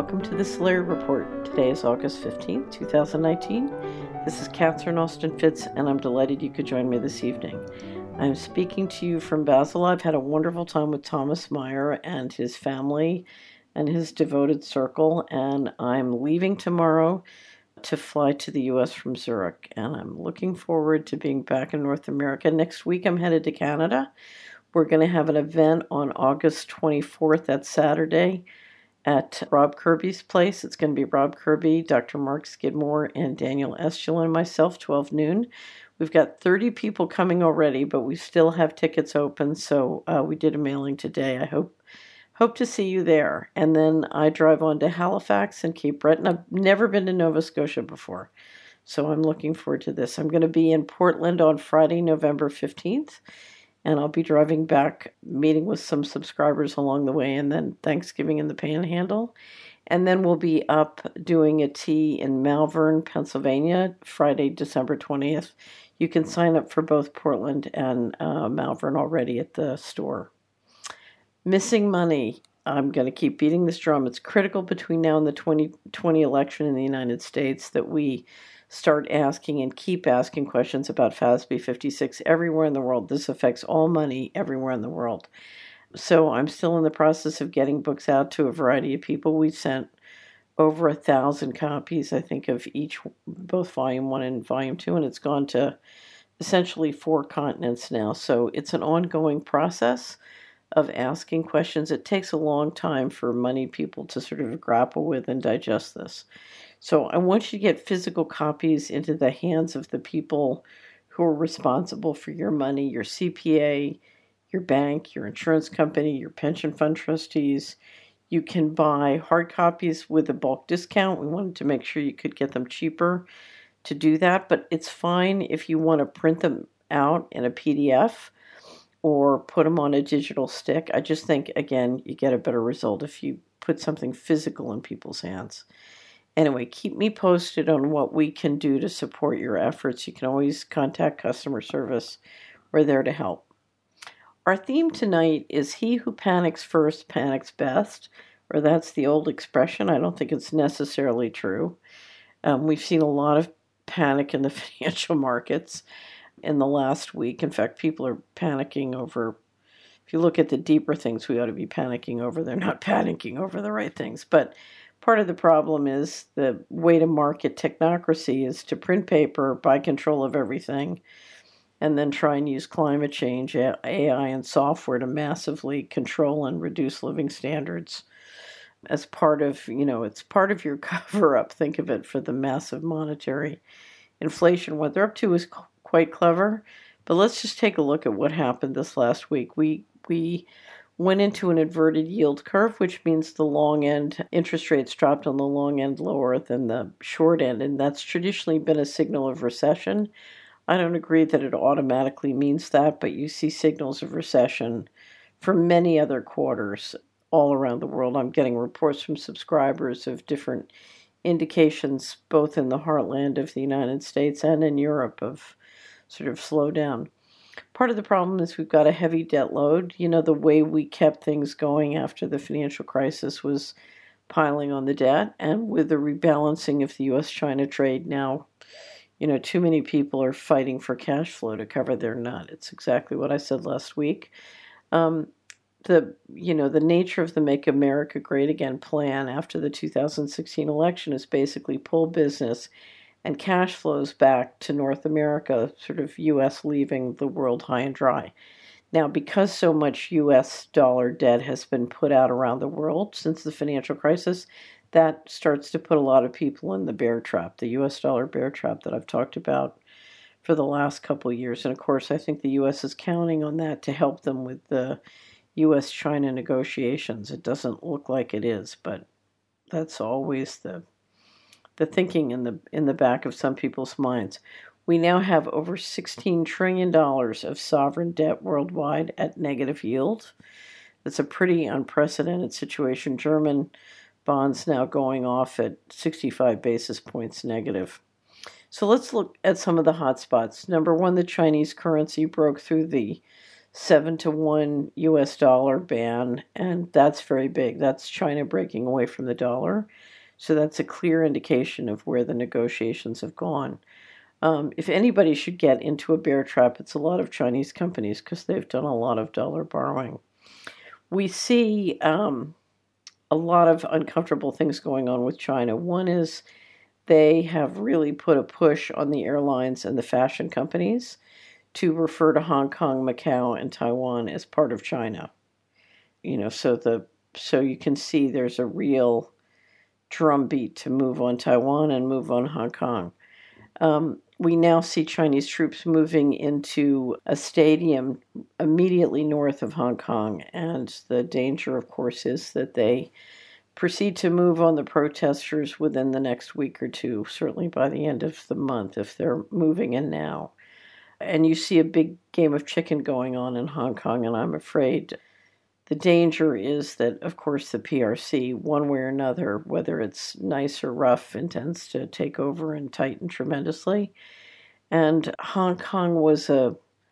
welcome to the Solari Report. Today is August 15th, 2019. This is Catherine Austin Fitz, and I'm delighted you could join me this evening. I'm speaking to you from Basel. I've had a wonderful time with Thomas Meyer and his family and his devoted circle, and I'm leaving tomorrow to fly to the U.S. from Zurich, and I'm looking forward to being back in North America. Next week, I'm headed to Canada. We're going to have an event on August 24th, that's Saturday, at Rob Kirby's place. It's going to be Rob Kirby, Dr. Mark Skidmore, and Daniel Estulin and myself, 12 noon. We've got 30 people coming already, but we still have tickets open, so we did a mailing today. I hope to see you there. And then I drive on to Halifax and Cape Breton. I've never been to Nova Scotia before, so I'm looking forward to this. I'm going to be in Portland on Friday, November 15th. And I'll be driving back, meeting with some subscribers along the way, and then Thanksgiving in the Panhandle. And then we'll be up doing a tea in Malvern, Pennsylvania, Friday, December 20th. You can sign up for both Portland and Malvern already at the store. Missing money. I'm going to keep beating this drum. It's critical between now and the 2020 election in the United States that we start asking and keep asking questions about FASB 56 everywhere in the world. This affects all money everywhere in the world. So I'm still in the process of getting books out to a variety of people. We sent over 1,000 copies, I think, of each, both Volume 1 and Volume 2, and it's gone to essentially 4 continents now. So it's an ongoing process of asking questions. It takes a long time for money people to sort of grapple with and digest this. So I want you to get physical copies into the hands of the people who are responsible for your money, your CPA, your bank, your insurance company, your pension fund trustees. You can buy hard copies with a bulk discount. We wanted to make sure you could get them cheaper to do that, but it's fine if you want to print them out in a PDF or put them on a digital stick. I just think, again, you get a better result if you put something physical in people's hands. Anyway, keep me posted on what we can do to support your efforts. You can always contact customer service. We're there to help. Our theme tonight is he who panics first panics best, or that's the old expression. I don't think it's necessarily true. We've seen a lot of panic in the financial markets in the last week. In fact, people are panicking over, if you look at the deeper things we ought to be panicking over, they're not panicking over the right things. But part of the problem is the way to market technocracy is to print paper, buy control of everything, and then try and use climate change, AI, and software to massively control and reduce living standards as part of, it's part of your cover-up. Think of it for the massive monetary inflation. What they're up to is quite clever, but let's just take a look at what happened this last week. We went into an inverted yield curve, which means the long end interest rates dropped on the long end lower than the short end, and that's traditionally been a signal of recession. I don't agree that it automatically means that, but you see signals of recession for many other quarters all around the world. I'm getting reports from subscribers of different indications, both in the heartland of the United States and in Europe, of sort of slowdown. Part of the problem is we've got a heavy debt load. The way we kept things going after the financial crisis was piling on the debt. And with the rebalancing of the U.S.-China trade now, too many people are fighting for cash flow to cover their nut. It's exactly what I said last week. The nature of the Make America Great Again plan after the 2016 election is basically pull business and cash flows back to North America, sort of U.S. leaving the world high and dry. Now, because so much U.S. dollar debt has been put out around the world since the financial crisis, that starts to put a lot of people in the bear trap, the U.S. dollar bear trap that I've talked about for the last couple of years. And of course, I think the U.S. is counting on that to help them with the U.S.-China negotiations. It doesn't look like it is, but that's always the thinking in the back of some people's minds. We now have over $16 trillion of sovereign debt worldwide at negative yield. It's a pretty unprecedented situation. German bonds now going off at 65 basis points negative. So let's look at some of the hot spots. Number one, the Chinese currency broke through the 7-to-1 US dollar ban, and that's very big. That's China breaking away from the dollar. So that's a clear indication of where the negotiations have gone. If anybody should get into a bear trap, it's a lot of Chinese companies because they've done a lot of dollar borrowing. We see a lot of uncomfortable things going on with China. One is they have really put a push on the airlines and the fashion companies to refer to Hong Kong, Macau, and Taiwan as part of China. So you can see there's a real drumbeat to move on Taiwan and move on Hong Kong. We now see Chinese troops moving into a stadium immediately north of Hong Kong, and the danger, of course, is that they proceed to move on the protesters within the next week or two, certainly by the end of the month, if they're moving in now. And you see a big game of chicken going on in Hong Kong, and I'm afraid the danger is that, of course, the PRC, one way or another, whether it's nice or rough, intends to take over and tighten tremendously. And Hong Kong was a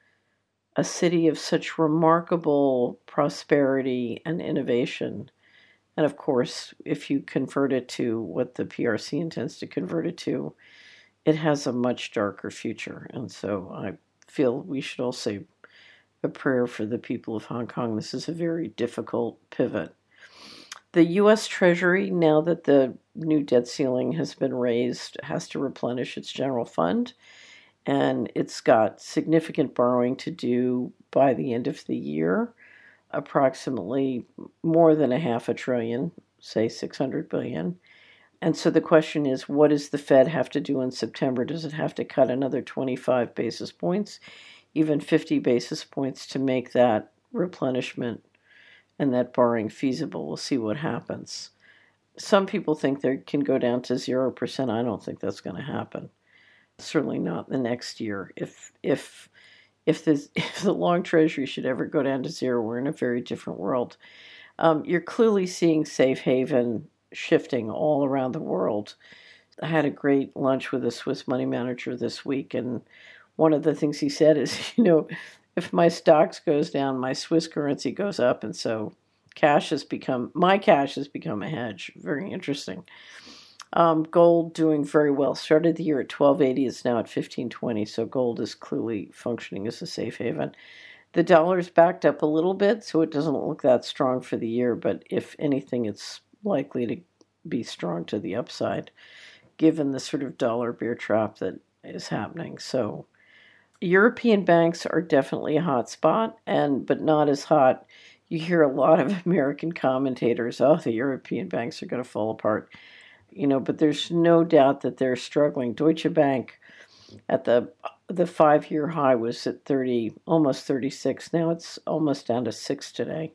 city of such remarkable prosperity and innovation. And of course, if you convert it to what the PRC intends to convert it to, it has a much darker future. And so I feel we should all say a prayer for the people of Hong Kong. This is a very difficult pivot. The U.S. Treasury, now that the new debt ceiling has been raised, has to replenish its general fund, and it's got significant borrowing to do by the end of the year, approximately more than $500 billion, say $600 billion. And so the question is, what does the Fed have to do in September? Does it have to cut another 25 basis points? Even 50 basis points to make that replenishment and that borrowing feasible? We'll see what happens. Some people think they can go down to 0%. I don't think that's going to happen. Certainly not the next year. If the long treasury should ever go down to zero, we're in a very different world. You're clearly seeing safe haven shifting all around the world. I had a great lunch with a Swiss money manager this week, and one of the things he said is, if my stocks goes down, my Swiss currency goes up, and so my cash has become a hedge. Very interesting. Gold doing very well. Started the year at 1280, it's now at 1520, so gold is clearly functioning as a safe haven. The dollar's backed up a little bit, so it doesn't look that strong for the year, but if anything, it's likely to be strong to the upside, given the sort of dollar bear trap that is happening. So European banks are definitely a hot spot, but not as hot. You hear a lot of American commentators, the European banks are going to fall apart. But there's no doubt that they're struggling. Deutsche Bank at the 5-year high was at 30, almost 36. Now it's almost down to 6 today.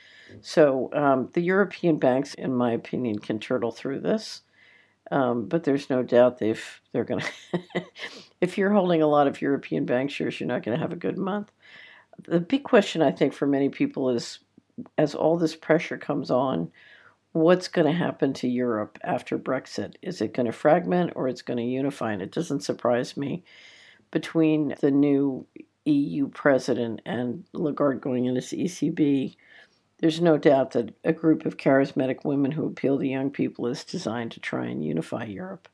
So the European banks, in my opinion, can turtle through this. But there's no doubt they're going to. If you're holding a lot of European bank shares, you're not going to have a good month. The big question, I think, for many people is, as all this pressure comes on, what's going to happen to Europe after Brexit? Is it going to fragment or it's going to unify? And it doesn't surprise me. Between the new EU president and Lagarde going into ECB, there's no doubt that a group of charismatic women who appeal to young people is designed to try and unify Europe.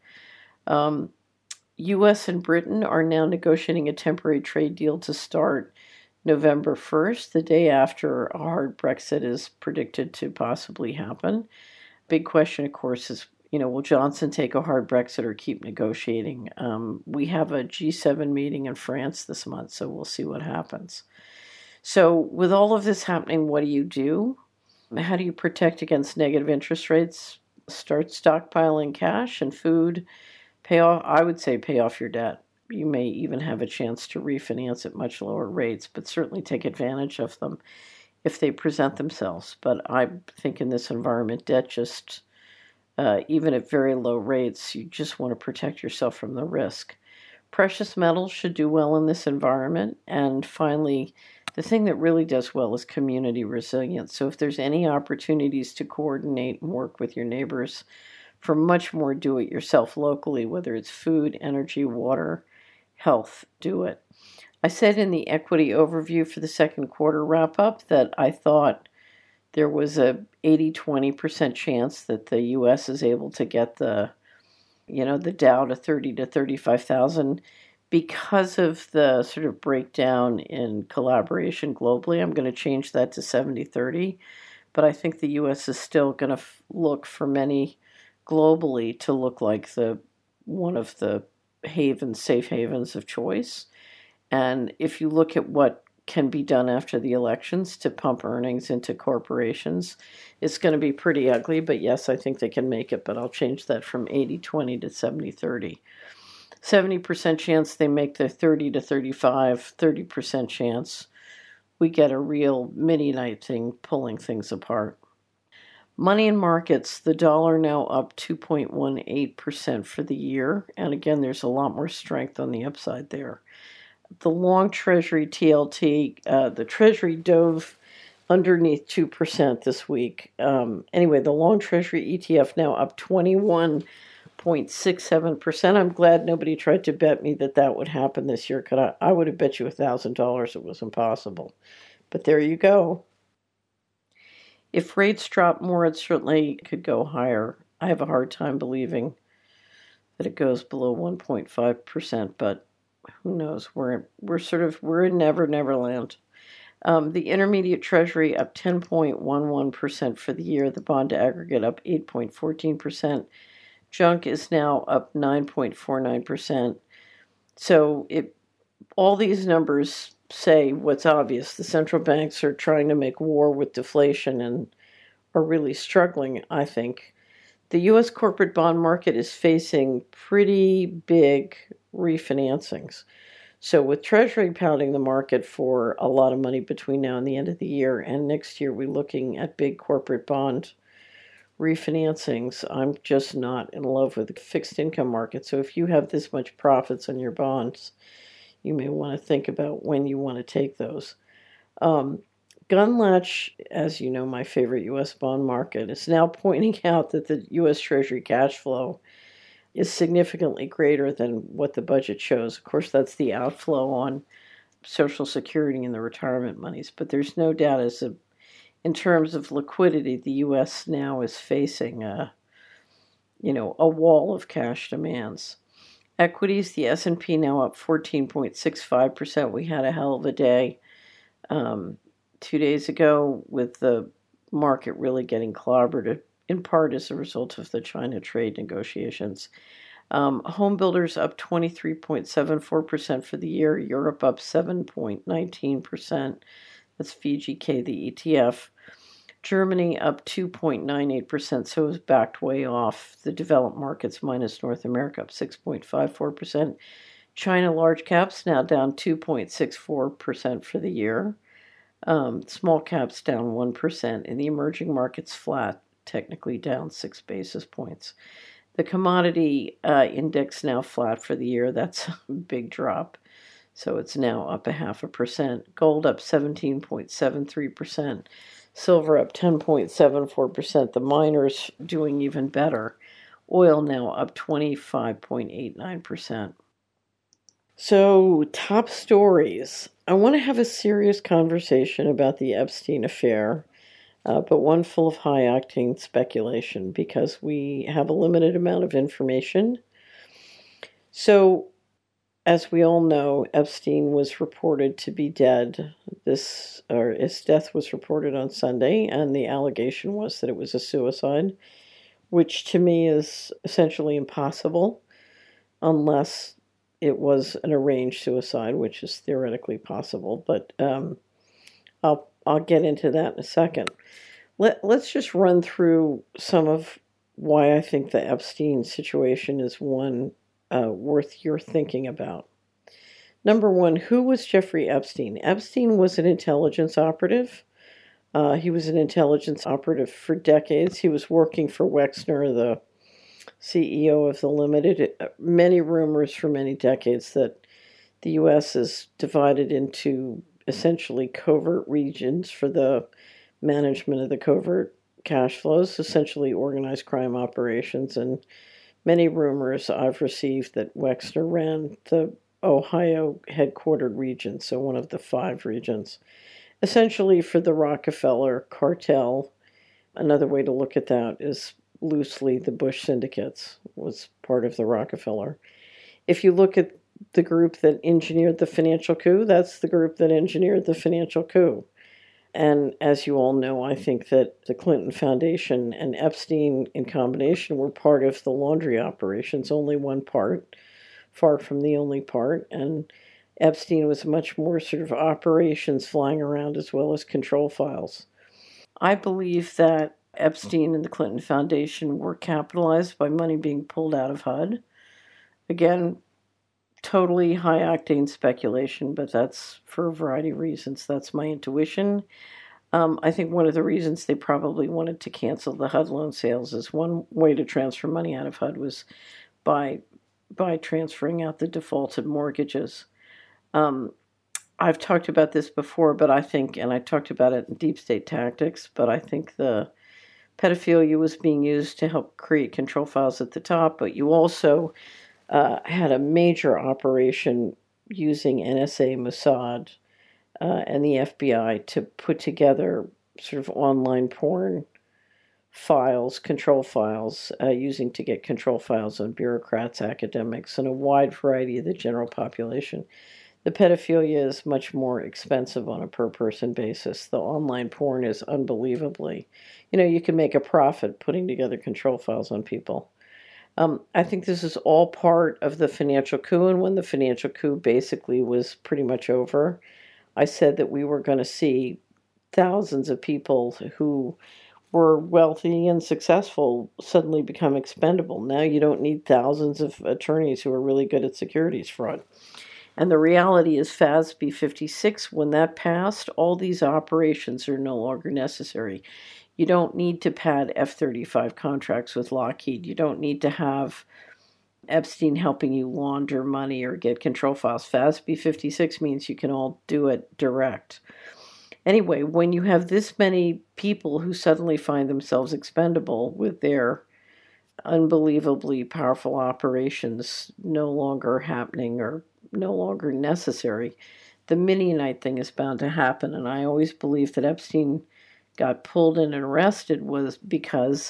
U.S. and Britain are now negotiating a temporary trade deal to start November 1st, the day after a hard Brexit is predicted to possibly happen. Big question, of course, is, will Johnson take a hard Brexit or keep negotiating? We have a G7 meeting in France this month, so we'll see what happens. So with all of this happening, what do? How do you protect against negative interest rates? Start stockpiling cash and food. I would say pay off your debt. You may even have a chance to refinance at much lower rates, but certainly take advantage of them if they present themselves. But I think in this environment, debt just, even at very low rates, you just want to protect yourself from the risk. Precious metals should do well in this environment. And finally, the thing that really does well is community resilience. So if there's any opportunities to coordinate and work with your neighbors for much more do-it-yourself locally, whether it's food, energy, water, health, do it. I said in the equity overview for the second quarter wrap up that I thought there was a 80-20% chance that the US is able to get the Dow to 30 to 35,000 because of the sort of breakdown in collaboration globally. I'm going to change that to 70-30, but I think the US is still going to look for many globally to look like the one of the safe havens of choice. And if you look at what can be done after the elections to pump earnings into corporations, it's going to be pretty ugly. But yes, I think they can make it, but I'll change that from 80-20 to 70-30. 70% chance they make the 30 to 35, 30% chance we get a real mini night thing pulling things apart. Money in markets, the dollar now up 2.18% for the year. And again, there's a lot more strength on the upside there. The long Treasury TLT, the Treasury dove underneath 2% this week. Anyway, the long Treasury ETF now up 21.67%. I'm glad nobody tried to bet me that would happen this year, because I would have bet you $1,000 it was impossible. But there you go. If rates drop more, it certainly could go higher. I have a hard time believing that it goes below 1.5%, but who knows? We're in Never Land. The intermediate Treasury up 10.11% for the year. The bond aggregate up 8.14%. Junk is now up 9.49%. So all these numbers say what's obvious. The central banks are trying to make war with deflation and are really struggling, I think. The U.S. corporate bond market is facing pretty big refinancings. So with Treasury pounding the market for a lot of money between now and the end of the year, and next year we're looking at big corporate bond refinancings, I'm just not in love with the fixed income market. So if you have this much profits on your bonds, you may want to think about when you want to take those. Gunlatch, as you know, my favorite U.S. bond market, is now pointing out that the U.S. Treasury cash flow is significantly greater than what the budget shows. Of course, that's the outflow on Social Security and the retirement monies, but there's no doubt in terms of liquidity, the U.S. now is facing a wall of cash demands. Equities, the S&P now up 14.65%. We had a hell of a day 2 days ago with the market really getting clobbered, in part as a result of the China trade negotiations. Home builders up 23.74% for the year. Europe up 7.19%. That's VGK, the ETF. Germany up 2.98%, so it was backed way off. The developed markets minus North America up 6.54%. China large caps now down 2.64% for the year. Small caps down 1%, and the emerging markets flat, technically down 6 basis points. The commodity index now flat for the year. That's a big drop. So it's now up 0.5%. Gold up 17.73%. Silver up 10.74%. The miners doing even better. Oil now up 25.89%. So, top stories. I want to have a serious conversation about the Epstein affair, but one full of high-octane speculation because we have a limited amount of information. So, as we all know, Epstein was reported to be dead. His death was reported on Sunday, and the allegation was that it was a suicide, which to me is essentially impossible unless it was an arranged suicide, which is theoretically possible. But I'll get into that in a second. Let's just run through some of why I think the Epstein situation is one worth your thinking about. Number one, who was Jeffrey Epstein? Epstein was an intelligence operative. He was an intelligence operative for decades. He was working for Wexner, the CEO of the Limited. Many rumors for many decades that the U.S. is divided into essentially covert regions for the management of the covert cash flows, essentially organized crime operations, and many rumors I've received that Wexner ran the Ohio headquartered region, so one of the 5 regions. Essentially, for the Rockefeller cartel, another way to look at that is loosely the Bush syndicates was part of the Rockefeller. If you look at the group that engineered the financial coup, that's the group that engineered the financial coup. And as you all know, I think that the Clinton Foundation and Epstein in combination were part of the laundry operations, only one part, far from the only part. And Epstein was much more sort of operations flying around as well as control files. I believe that Epstein and the Clinton Foundation were capitalized by money being pulled out of HUD. Again, totally high octane speculation, but that's for a variety of reasons. That's my intuition. I think one of the reasons they probably wanted to cancel the HUD loan sales is one way to transfer money out of HUD was by transferring out the defaulted mortgages. I've talked about this before, but I think, and I talked about it in Deep State Tactics, but I think the pedophilia was being used to help create control files at the top, but you also had a major operation using NSA, Mossad, and the FBI to put together sort of online porn files, control files, using to get control files on bureaucrats, academics, and a wide variety of the general population. The pedophilia is much more expensive on a per-person basis. The online porn is unbelievably, you can make a profit putting together control files on people. I think this is all part of the financial coup, and when the financial coup basically was pretty much over, I said that we were going to see thousands of people who were wealthy and successful suddenly become expendable. Now you don't need thousands of attorneys who are really good at securities fraud. And the reality is FASB 56, when that passed, all these operations are no longer necessary. You don't need to pad F-35 contracts with Lockheed. You don't need to have Epstein helping you launder money or get control files. FASB 56 means you can all do it direct. Anyway, when you have this many people who suddenly find themselves expendable with their unbelievably powerful operations no longer happening or no longer necessary, the Midianite thing is bound to happen. And I always believe that Epstein got pulled in and arrested was because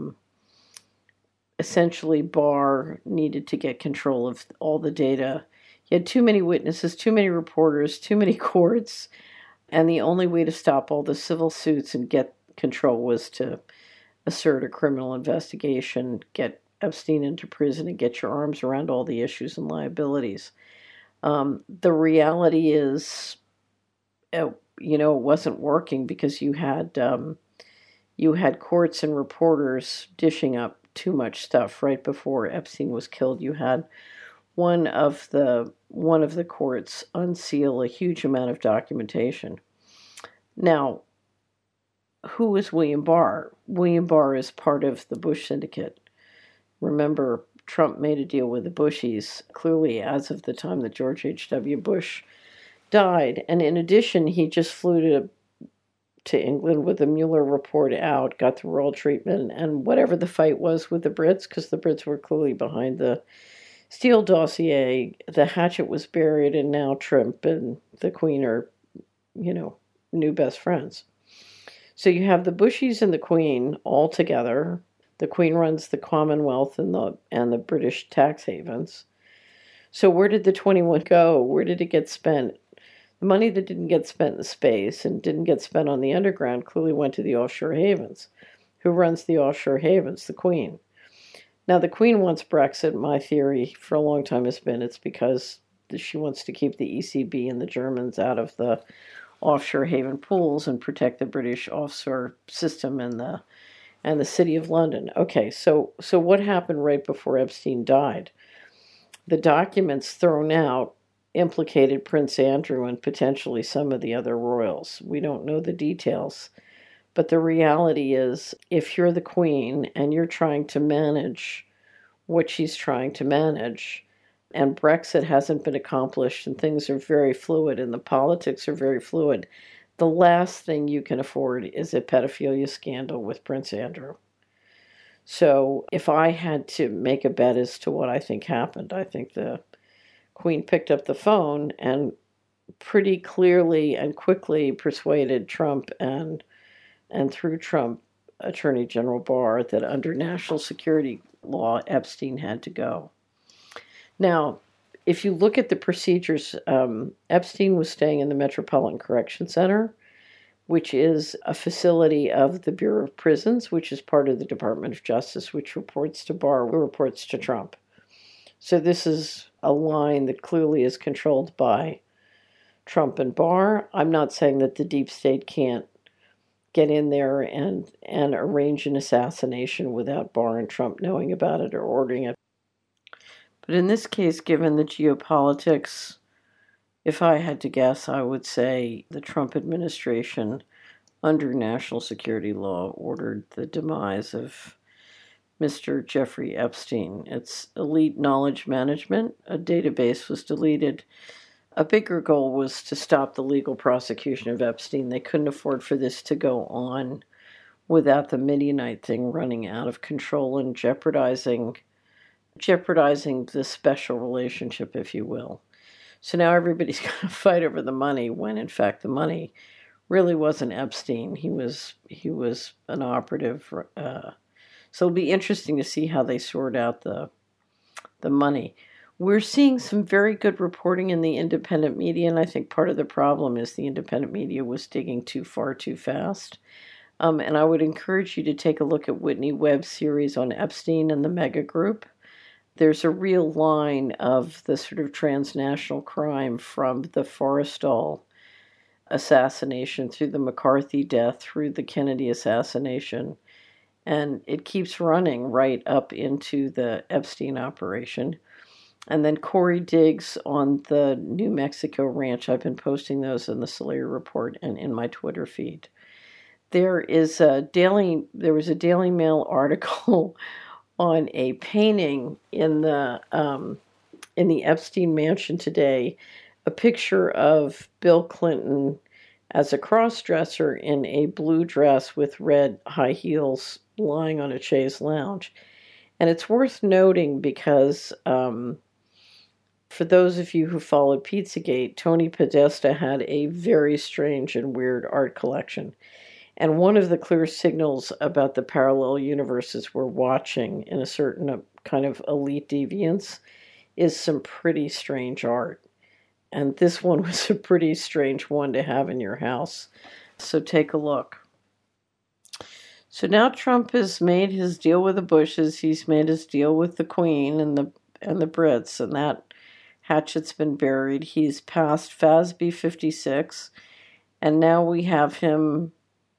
essentially Barr needed to get control of all the data. He had too many witnesses, too many reporters, too many courts, and the only way to stop all the civil suits and get control was to assert a criminal investigation, get Epstein into prison, and get your arms around all the issues and liabilities. The reality is, it wasn't working because you had courts and reporters dishing up too much stuff right before Epstein was killed. You had one of the courts unseal a huge amount of documentation. Now, who is William Barr? William Barr is part of the Bush syndicate. Remember, Trump made a deal with the Bushies, clearly as of the time that George H.W. Bush died. And in addition, he just flew to England with the Mueller report out, got the royal treatment, and whatever the fight was with the Brits, because the Brits were clearly behind the Steele dossier, the hatchet was buried, and now Trump and the Queen are, new best friends. So you have the Bushies and the Queen all together. The Queen runs the Commonwealth and the British tax havens. So where did the 21 go? Where did it get spent? The money that didn't get spent in space and didn't get spent on the underground clearly went to the offshore havens. Who runs the offshore havens? The Queen. Now, the Queen wants Brexit. My theory for a long time has been it's because she wants to keep the ECB and the Germans out of the offshore haven pools and protect the British offshore system and the City of London. Okay, so what happened right before Epstein died? The documents thrown out implicated Prince Andrew and potentially some of the other royals. We don't know the details, but the reality is if you're the Queen and you're trying to manage what she's trying to manage, and Brexit hasn't been accomplished and things are very fluid and the politics are very fluid, the last thing you can afford is a pedophilia scandal with Prince Andrew. So if I had to make a bet as to what I think happened, I think the Queen picked up the phone and pretty clearly and quickly persuaded Trump and through Trump, Attorney General Barr, that under national security law, Epstein had to go. Now, if you look at the procedures, Epstein was staying in the Metropolitan Correction Center, which is a facility of the Bureau of Prisons, which is part of the Department of Justice, which reports to Barr, who reports to Trump. So this is a line that clearly is controlled by Trump and Barr. I'm not saying that the deep state can't get in there and arrange an assassination without Barr and Trump knowing about it or ordering it. But in this case, given the geopolitics, if I had to guess, I would say the Trump administration, under national security law, ordered the demise of Mr. Jeffrey Epstein. It's elite knowledge management. A database was deleted. A bigger goal was to stop the legal prosecution of Epstein. They couldn't afford for this to go on without the Midianite thing running out of control and jeopardizing the special relationship, if you will. So now everybody's going to fight over the money when, in fact, the money really wasn't Epstein. He was an operative. So it'll be interesting to see how they sort out the money. We're seeing some very good reporting in the independent media, and I think part of the problem is the independent media was digging too far too fast. And I would encourage you to take a look at Whitney Webb's series on Epstein and the Mega Group. There's a real line of the sort of transnational crime from the Forrestal assassination through the McCarthy death, through the Kennedy assassination. And it keeps running right up into the Epstein operation. And then Corey Diggs on the New Mexico ranch. I've been posting those in the Solaire Report and in my Twitter feed. There was a Daily Mail article on a painting in the Epstein mansion today, a picture of Bill Clinton as a cross-dresser in a blue dress with red high heels lying on a chaise lounge. And it's worth noting because for those of you who followed Pizzagate, Tony Podesta had a very strange and weird art collection. And one of the clear signals about the parallel universes we're watching in a certain kind of elite deviance is some pretty strange art. And this one was a pretty strange one to have in your house. So take a look. So now Trump has made his deal with the Bushes. He's made his deal with the Queen and the Brits, and that hatchet's been buried. He's passed FASB 56, and now we have him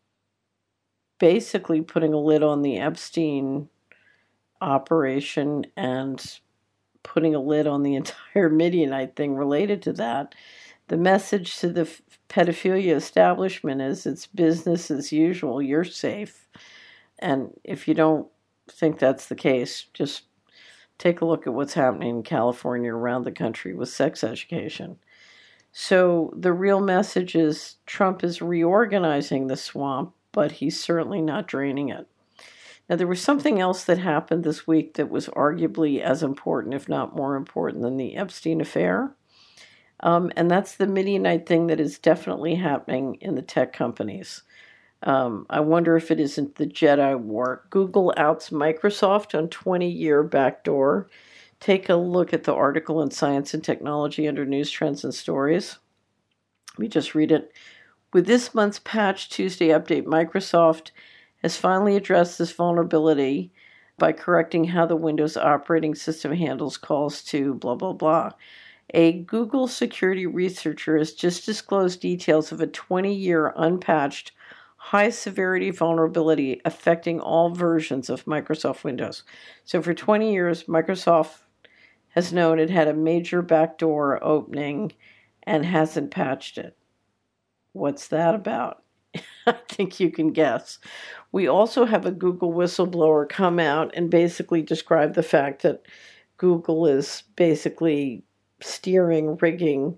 basically putting a lid on the Epstein operation and putting a lid on the entire Midianite thing related to that. The message to the pedophilia establishment is it's business as usual. You're safe. And if you don't think that's the case, just take a look at what's happening in California, around the country with sex education. So the real message is Trump is reorganizing the swamp, but he's certainly not draining it. Now, there was something else that happened this week that was arguably as important, if not more important, than the Epstein affair. And that's the Midianite thing that is definitely happening in the tech companies. I wonder if it isn't the Jedi War. Google outs Microsoft on 20-year backdoor. Take a look at the article in Science and Technology under News Trends and Stories. Let me just read it. With this month's Patch Tuesday update, Microsoft has finally addressed this vulnerability by correcting how the Windows operating system handles calls to blah, blah, blah. A Google security researcher has just disclosed details of a 20-year unpatched high-severity vulnerability affecting all versions of Microsoft Windows. So for 20 years, Microsoft has known it had a major backdoor opening and hasn't patched it. What's that about? I think you can guess. We also have a Google whistleblower come out and basically describe the fact that Google is basically steering, rigging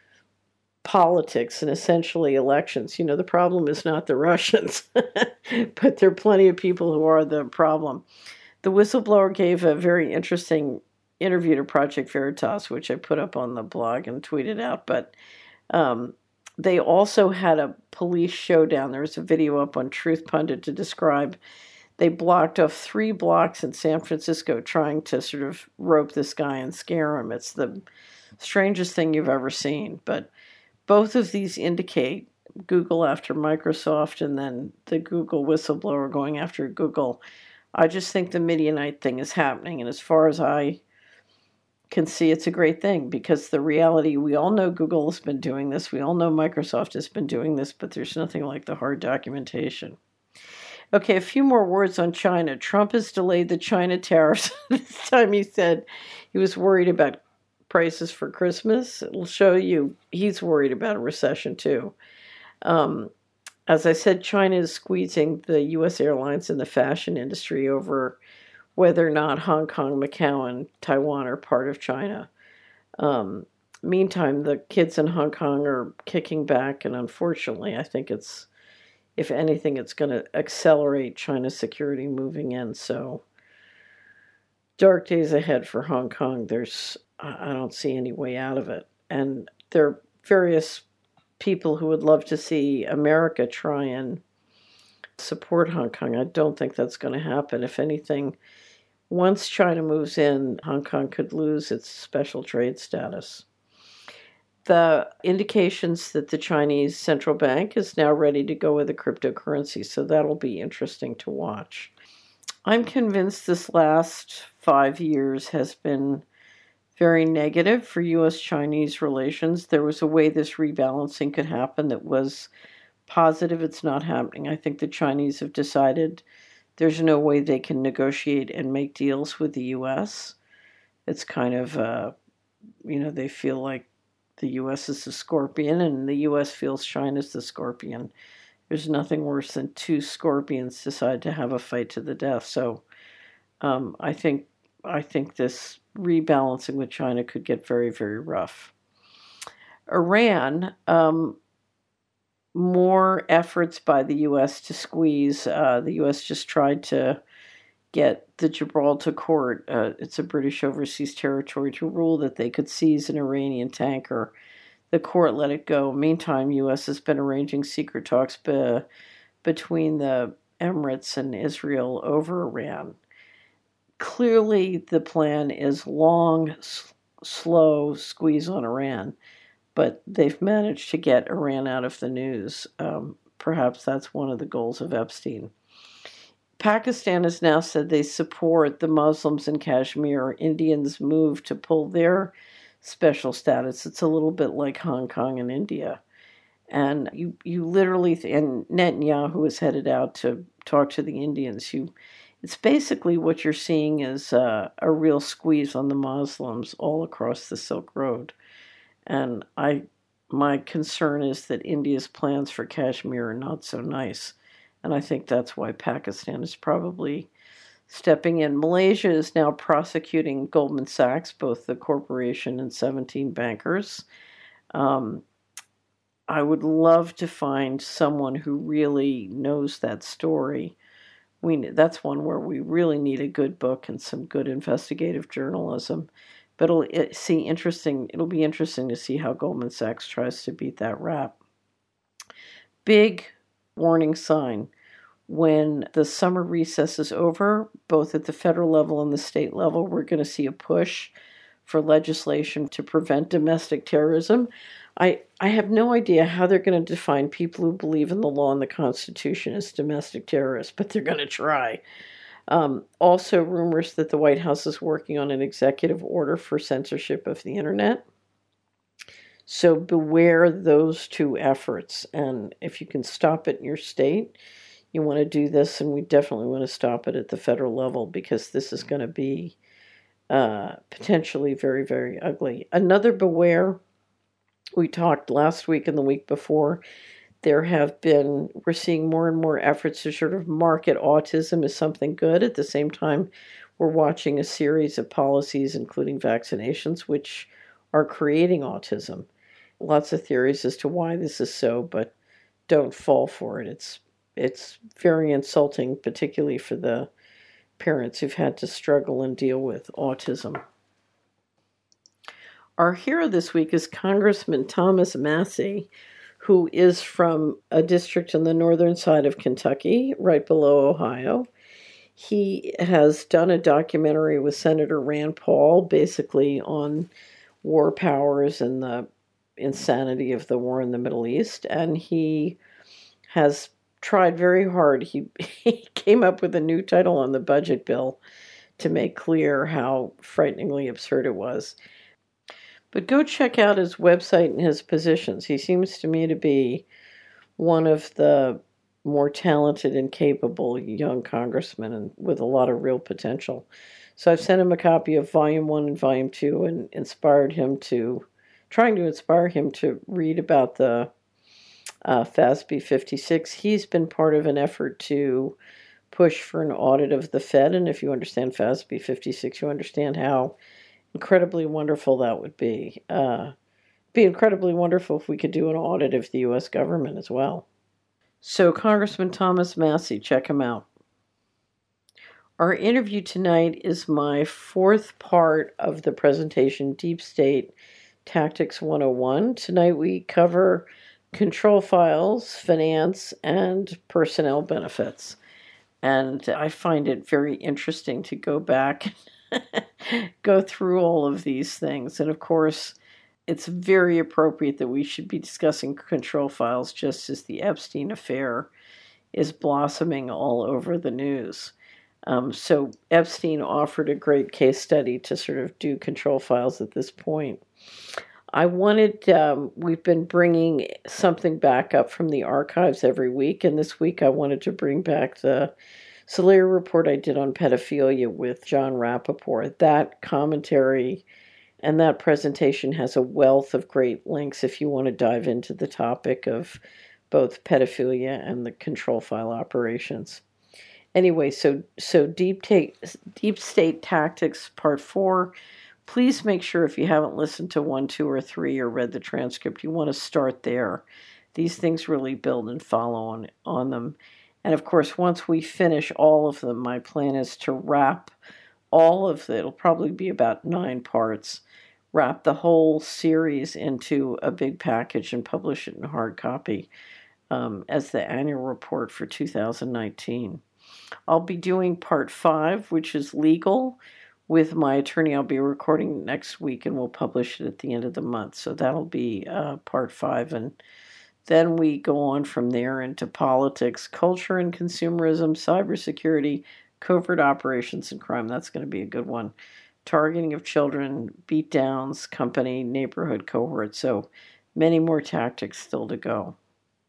politics and essentially elections. You know, the problem is not the Russians, but there are plenty of people who are the problem. The whistleblower gave a very interesting interviewed at Project Veritas, which I put up on the blog and tweeted out, but they also had a police showdown. There was a video up on Truth Pundit to describe. They blocked off 3 blocks in San Francisco trying to sort of rope this guy and scare him. It's the strangest thing you've ever seen. But both of these indicate Google after Microsoft and then the Google whistleblower going after Google. I just think the Midianite thing is happening. And as far as I can see, it's a great thing, because the reality, we all know Google has been doing this. We all know Microsoft has been doing this, but there's nothing like the hard documentation. Okay, a few more words on China. Trump has delayed the China tariffs. This time he said he was worried about prices for Christmas. It'll show you he's worried about a recession too. As I said, China is squeezing the U.S. airlines and the fashion industry over whether or not Hong Kong, Macau, and Taiwan are part of China. Meantime, the kids in Hong Kong are kicking back, and unfortunately, I think it's, if anything, it's going to accelerate China's security moving in. So, dark days ahead for Hong Kong. I don't see any way out of it. And there are various people who would love to see America try and support Hong Kong. I don't think that's going to happen. If anything, once China moves in, Hong Kong could lose its special trade status. The indications that the Chinese central bank is now ready to go with a cryptocurrency, so that'll be interesting to watch. I'm convinced this last 5 years has been very negative for U.S.-Chinese relations. There was a way this rebalancing could happen that was positive. It's not happening. I think the Chinese have decided there's no way they can negotiate and make deals with the U.S. It's kind of, they feel like the U.S. is the scorpion and the U.S. feels China's the scorpion. There's nothing worse than 2 scorpions decide to have a fight to the death. So I think this rebalancing with China could get very, very rough. Iran, more efforts by the U.S. to squeeze. The U.S. just tried to get the Gibraltar court, it's a British overseas territory, to rule that they could seize an Iranian tanker. The court let it go. Meantime, U.S. has been arranging secret talks between the Emirates and Israel over Iran. Clearly, the plan is long, slow squeeze on Iran, but they've managed to get Iran out of the news. Perhaps that's one of the goals of Epstein. Pakistan has now said they support the Muslims in Kashmir. Indians move to pull their special status. It's a little bit like Hong Kong and India. And you literally, and Netanyahu is headed out to talk to the Indians. It's basically what you're seeing is a real squeeze on the Muslims all across the Silk Road. And my concern is that India's plans for Kashmir are not so nice. And I think that's why Pakistan is probably stepping in. Malaysia is now prosecuting Goldman Sachs, both the corporation and 17 bankers. I would love to find someone who really knows that story. That's one where we really need a good book and some good investigative journalism. But it'll be interesting to see how Goldman Sachs tries to beat that rap. Big warning sign. When the summer recess is over, both at the federal level and the state level, we're going to see a push for legislation to prevent domestic terrorism. I have no idea how they're going to define people who believe in the law and the Constitution as domestic terrorists, but they're going to try. Also, rumors that the White House is working on an executive order for censorship of the internet. So beware those 2 efforts. And if you can stop it in your state, you want to do this, and we definitely want to stop it at the federal level, because this is going to be potentially very, very ugly. Another beware, we talked last week and the week before, we're seeing more and more efforts to sort of market autism as something good. At the same time, we're watching a series of policies, including vaccinations, which are creating autism. Lots of theories as to why this is so, but don't fall for it. It's very insulting, particularly for the parents who've had to struggle and deal with autism. Our hero this week is Congressman Thomas Massie, who is from a district on the northern side of Kentucky, right below Ohio. He has done a documentary with Senator Rand Paul, basically on war powers and the insanity of the war in the Middle East, and he has tried very hard. He came up with a new title on the budget bill to make clear how frighteningly absurd it was. But go check out his website and his positions. He seems to me to be one of the more talented and capable young congressmen and with a lot of real potential. So I've sent him a copy of Volume 1 and Volume 2 and trying to inspire him to read about the FASB 56. He's been part of an effort to push for an audit of the Fed, and if you understand FASB 56, you understand how incredibly wonderful that would be. Be incredibly wonderful if we could do an audit of the U.S. government as well. So Congressman Thomas Massie, check him out. Our interview tonight is my fourth part of the presentation, Deep State Tactics 101. Tonight we cover control files, finance, and personnel benefits. And I find it very interesting to go back go through all of these things. And of course, it's very appropriate that we should be discussing control files just as the Epstein affair is blossoming all over the news. So Epstein offered a great case study to sort of do control files at this point. We've been bringing something back up from the archives every week, and this week I wanted to bring back the Solera report I did on pedophilia with John Rappaport. That commentary and that presentation has a wealth of great links if you want to dive into the topic of both pedophilia and the control file operations. Anyway, so Deep State Tactics Part 4. Please make sure if you haven't listened to 1, 2, or 3 or read the transcript, you want to start there. These things really build and follow on them. And of course, once we finish all of them, my plan is to wrap all of it. It'll probably be about 9 parts. Wrap the whole series into a big package and publish it in hard copy as the annual report for 2019. I'll be doing part 5, which is legal, with my attorney. I'll be recording next week and we'll publish it at the end of the month. So that'll be part 5. And then we go on from there into politics, culture and consumerism, cybersecurity, covert operations and crime. That's going to be a good one. Targeting of children, beatdowns, company, neighborhood cohorts. So many more tactics still to go.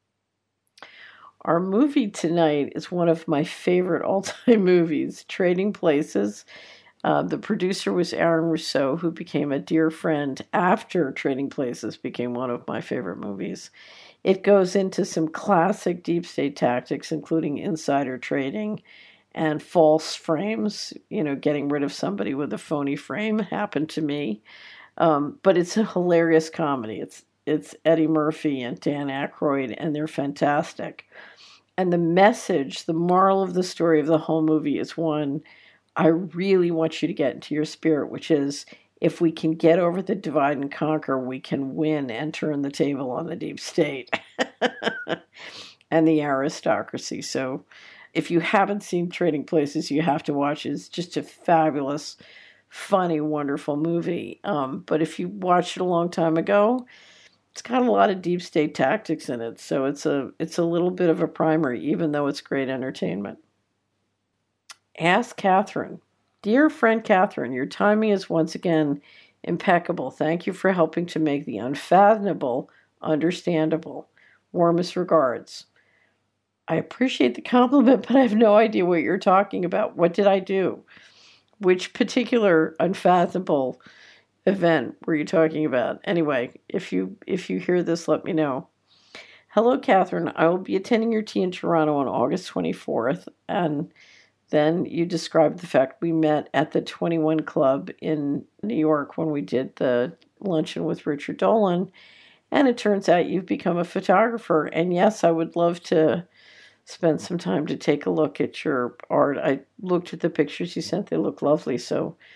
Our movie tonight is one of my favorite all-time movies, Trading Places. The producer was Aaron Rousseau, who became a dear friend after Trading Places became one of my favorite movies. It goes into some classic deep state tactics, including insider trading and false frames, getting rid of somebody with a phony frame happened to me. But it's a hilarious comedy. It's Eddie Murphy and Dan Aykroyd, and they're fantastic. And the message, the moral of the story of the whole movie is one I really want you to get into your spirit, which is if we can get over the divide and conquer, we can win and turn the table on the deep state and the aristocracy. So if you haven't seen Trading Places, you have to watch it. It's just a fabulous, funny, wonderful movie. But if you watched it a long time ago, it's got a lot of deep state tactics in it. So it's a little bit of a primer, even though it's great entertainment. Ask Catherine. Dear friend Catherine, your timing is once again impeccable. Thank you for helping to make the unfathomable understandable. Warmest regards. I appreciate the compliment, but I have no idea what you're talking about. What did I do? Which particular unfathomable event were you talking about? Anyway, if you hear this, let me know. Hello, Catherine. I will be attending your tea in Toronto on August 24th, and then you described the fact we met at the 21 Club in New York when we did the luncheon with Richard Dolan, and it turns out you've become a photographer. And yes, I would love to spend some time to take a look at your art. I looked at the pictures you sent. They look lovely. So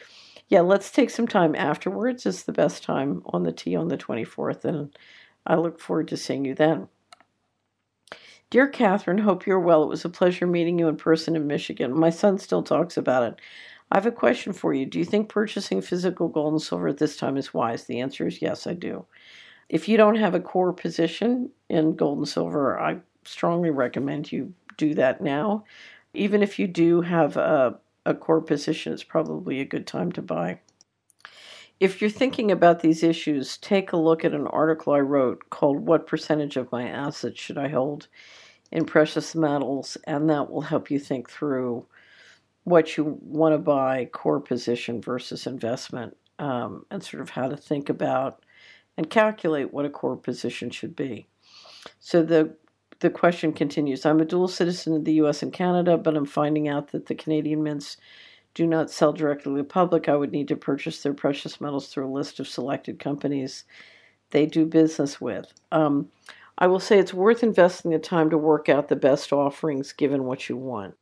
Yeah, let's take some time afterwards. It's the best time on the tee on the 24th, and I look forward to seeing you then. Dear Catherine, hope you're well. It was a pleasure meeting you in person in Michigan. My son still talks about it. I have a question for you. Do you think purchasing physical gold and silver at this time is wise? The answer is yes, I do. If you don't have a core position in gold and silver, I strongly recommend you do that now. Even if you do have a core position, it's probably a good time to buy. If you're thinking about these issues, take a look at an article I wrote called What Percentage of My Assets Should I Hold in Precious Metals? And that will help you think through what you want to buy, core position versus investment, and sort of how to think about and calculate what a core position should be. So the question continues. I'm a dual citizen of the U.S. and Canada, but I'm finding out that the Canadian mints do not sell directly to the public. I would need to purchase their precious metals through a list of selected companies they do business with. I will say it's worth investing the time to work out the best offerings given what you want.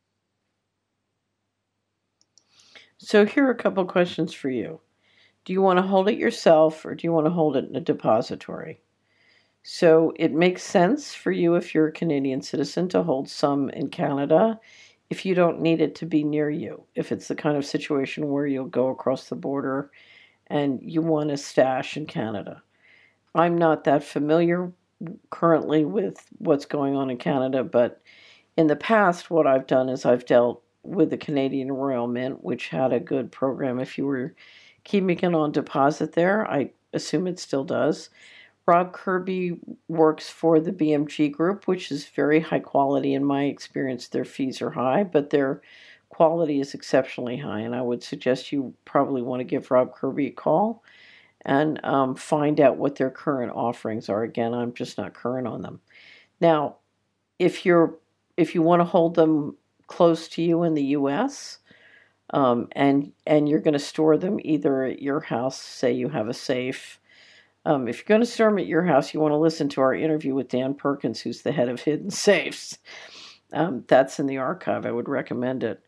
So here are a couple questions for you. Do you want to hold it yourself or do you want to hold it in a depository? So it makes sense for you if you're a Canadian citizen to hold some in Canada if you don't need it to be near you. If it's the kind of situation where you'll go across the border and you want a stash in Canada. I'm not that familiar currently with what's going on in Canada, but in the past what I've done is I've dealt with the Canadian Royal Mint, which had a good program if you were keeping it on deposit there. I assume it still does. Rob Kirby works for the BMG Group, which is very high quality. In my experience, their fees are high, but their quality is exceptionally high. And I would suggest you probably want to give Rob Kirby a call and find out what their current offerings are. Again, I'm just not current on them. Now, if you want to hold them close to you in the U.S., and you're going to store them either at your house, say you have a safe. If you're going to store them at your house, you want to listen to our interview with Dan Perkins, who's the head of Hidden Safes. That's in the archive. I would recommend it.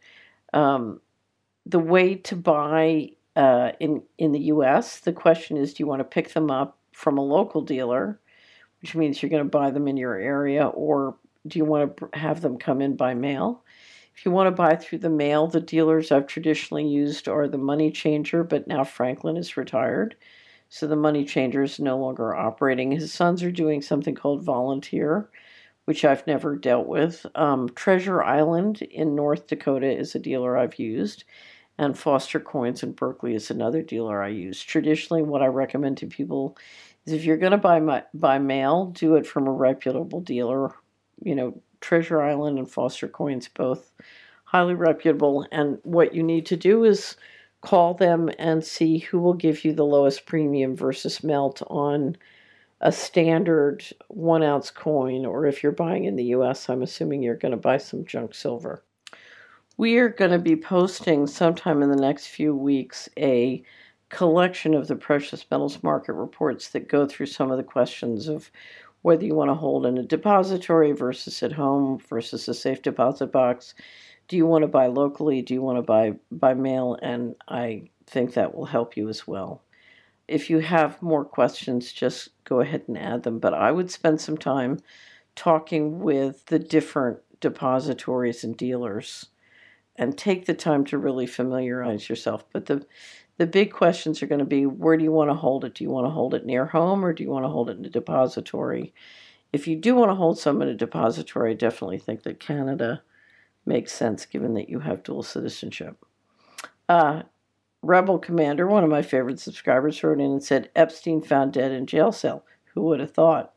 The way to buy in the U.S., the question is, do you want to pick them up from a local dealer, which means you're going to buy them in your area, or do you want to have them come in by mail? If you want to buy through the mail, the dealers I've traditionally used are the Money Changer, but now Franklin is retired, so the Money Changer is no longer operating. His sons are doing something called Volunteer, which I've never dealt with. Treasure Island in North Dakota is a dealer I've used, and Foster Coins in Berkeley is another dealer I use. Traditionally, what I recommend to people is if you're going to buy mail, do it from a reputable dealer. Treasure Island and Foster Coins, both highly reputable. And what you need to do is call them and see who will give you the lowest premium versus melt on a standard 1 ounce coin, or if you're buying in the US, I'm assuming you're going to buy some junk silver. We are going to be posting sometime in the next few weeks a collection of the precious metals market reports that go through some of the questions of whether you want to hold in a depository versus at home versus a safe deposit box. Do you want to buy locally? Do you want to buy by mail? And I think that will help you as well. If you have more questions, just go ahead and add them. But I would spend some time talking with the different depositories and dealers and take the time to really familiarize yourself. But the big questions are going to be, where do you want to hold it? Do you want to hold it near home, or do you want to hold it in a depository? If you do want to hold some in a depository, I definitely think that Canada makes sense given that you have dual citizenship. Rebel Commander, one of my favorite subscribers, wrote in and said, Epstein found dead in jail cell. Who would have thought?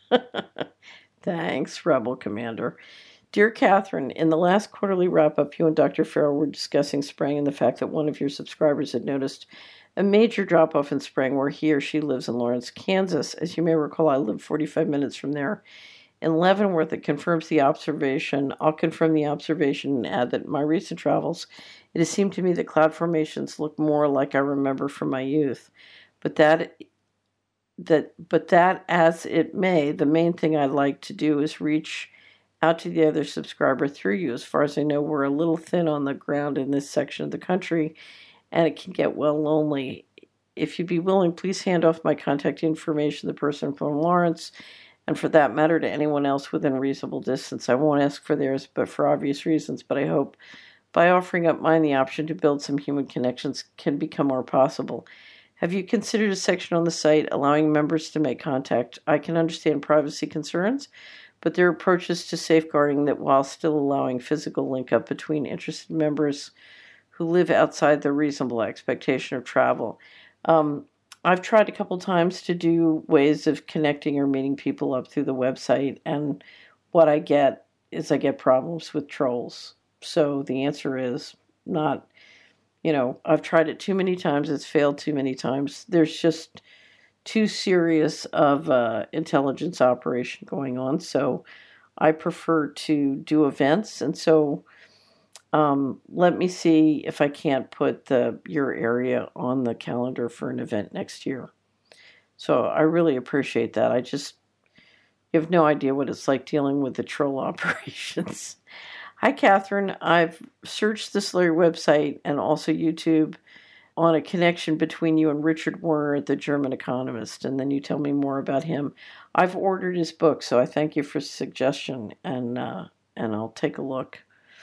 Thanks, Rebel Commander. Dear Catherine, in the last quarterly wrap-up, you and Dr. Farrell were discussing spraying and the fact that one of your subscribers had noticed a major drop-off in spraying where he or she lives in Lawrence, Kansas. As you may recall, I live 45 minutes from there. In Leavenworth, it confirms the observation. I'll confirm the observation and add that in my recent travels, it has seemed to me that cloud formations look more like I remember from my youth. But that as it may, the main thing I'd like to do is reach out to the other subscriber through you. As far as I know, we're a little thin on the ground in this section of the country, and it can get well lonely. If you'd be willing, please hand off my contact information to the person from Lawrence, and for that matter to anyone else within reasonable distance. I won't ask for theirs, but for obvious reasons, but I hope by offering up mine the option to build some human connections can become more possible. Have you considered a section on the site allowing members to make contact? I can understand privacy concerns, but there are approaches to safeguarding that while still allowing physical link-up between interested members who live outside the reasonable expectation of travel. I've tried a couple times to do ways of connecting or meeting people up through the website, and what I get is I get problems with trolls. So the answer is not, I've tried it too many times. It's failed too many times. There's just too serious of intelligence operation going on. So I prefer to do events. And so let me see if I can't put your area on the calendar for an event next year. So I really appreciate that. You have no idea what it's like dealing with the troll operations. Hi, Catherine. I've searched the Slurry website and also YouTube on a connection between you and Richard Werner, the German economist, and then you tell me more about him. I've ordered his book, so I thank you for the suggestion, and I'll take a look.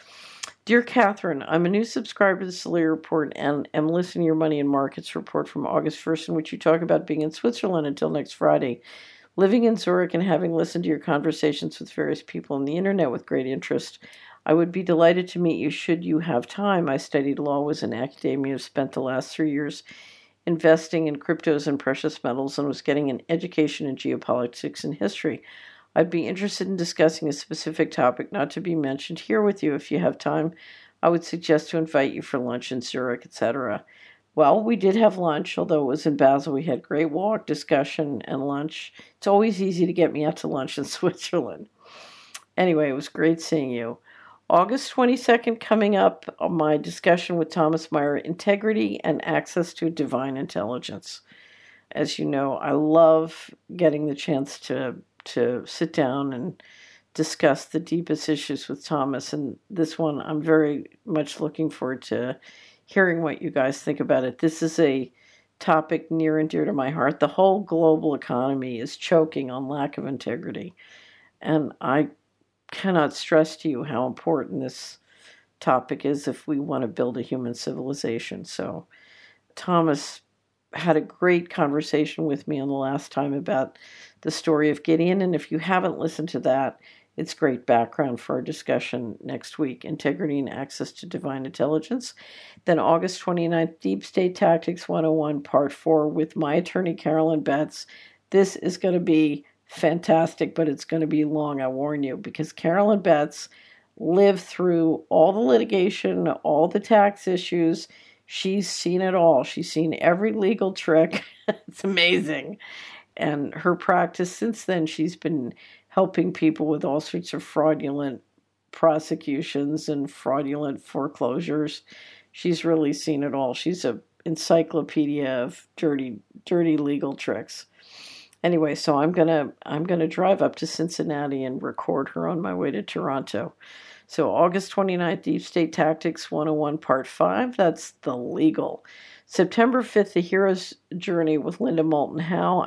Dear Catherine, I'm a new subscriber to the Slurry Report and am listening to your Money and Markets report from August 1st, in which you talk about being in Switzerland until next Friday, living in Zurich, and having listened to your conversations with various people on the internet with great interest. I would be delighted to meet you should you have time. I studied law, was in academia, spent the last 3 years investing in cryptos and precious metals, and was getting an education in geopolitics and history. I'd be interested in discussing a specific topic not to be mentioned here with you. If you have time, I would suggest to invite you for lunch in Zurich, etc. Well, we did have lunch, although it was in Basel. We had great walk, discussion, and lunch. It's always easy to get me out to lunch in Switzerland. Anyway, it was great seeing you. August 22nd, coming up, my discussion with Thomas Meyer, Integrity and Access to Divine Intelligence. As you know, I love getting the chance to sit down and discuss the deepest issues with Thomas, and this one I'm very much looking forward to hearing what you guys think about it. This is a topic near and dear to my heart. The whole global economy is choking on lack of integrity, and I cannot stress to you how important this topic is if we want to build a human civilization. So Thomas had a great conversation with me on the last time about the story of Gideon, and if you haven't listened to that, it's great background for our discussion next week, Integrity and Access to Divine Intelligence. Then August 29th, Deep State Tactics 101, Part 4, with my attorney, Carolyn Betts. This is going to be fantastic, but it's going to be long, I warn you, because Carolyn Betts lived through all the litigation, all the tax issues. She's seen it all. She's seen every legal trick. It's amazing. And her practice since then, she's been helping people with all sorts of fraudulent prosecutions and fraudulent foreclosures. She's really seen it all. She's an encyclopedia of dirty legal tricks. Anyway, so I'm gonna drive up to Cincinnati and record her on my way to Toronto. So August 29th, Deep State Tactics 101, Part 5. That's the legal. September 5th, The Hero's Journey with Linda Moulton Howe.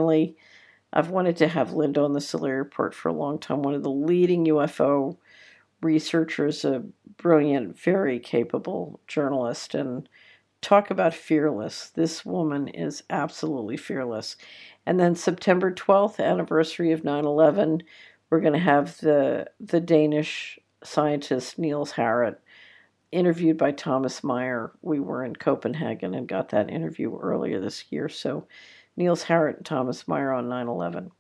I've wanted to have Linda on the Slurry Report for a long time. One of the leading UFO researchers, a brilliant, very capable journalist, and talk about fearless. This woman is absolutely fearless. And then September 12th, anniversary of 9/11, we're going to have the Danish scientist Niels Harrit interviewed by Thomas Meyer. We were in Copenhagen and got that interview earlier this year. So Niels Harrit and Thomas Meyer on 9/11.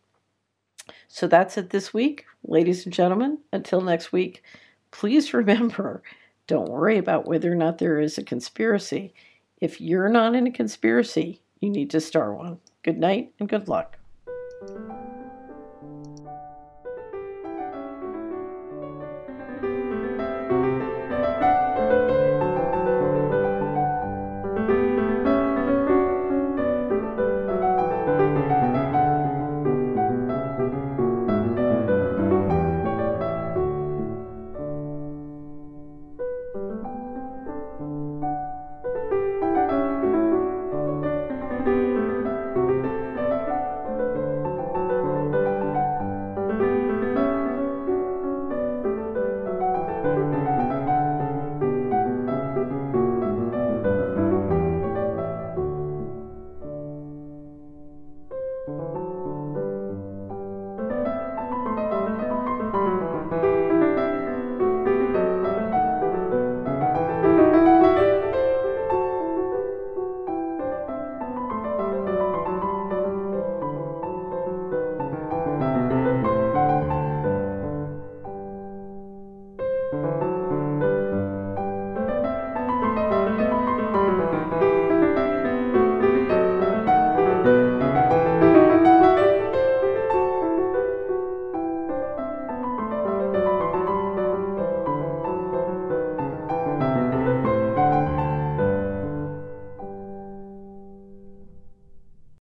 So that's it this week, ladies and gentlemen. Until next week, please remember, don't worry about whether or not there is a conspiracy. If you're not in a conspiracy, you need to start one. Good night and good luck.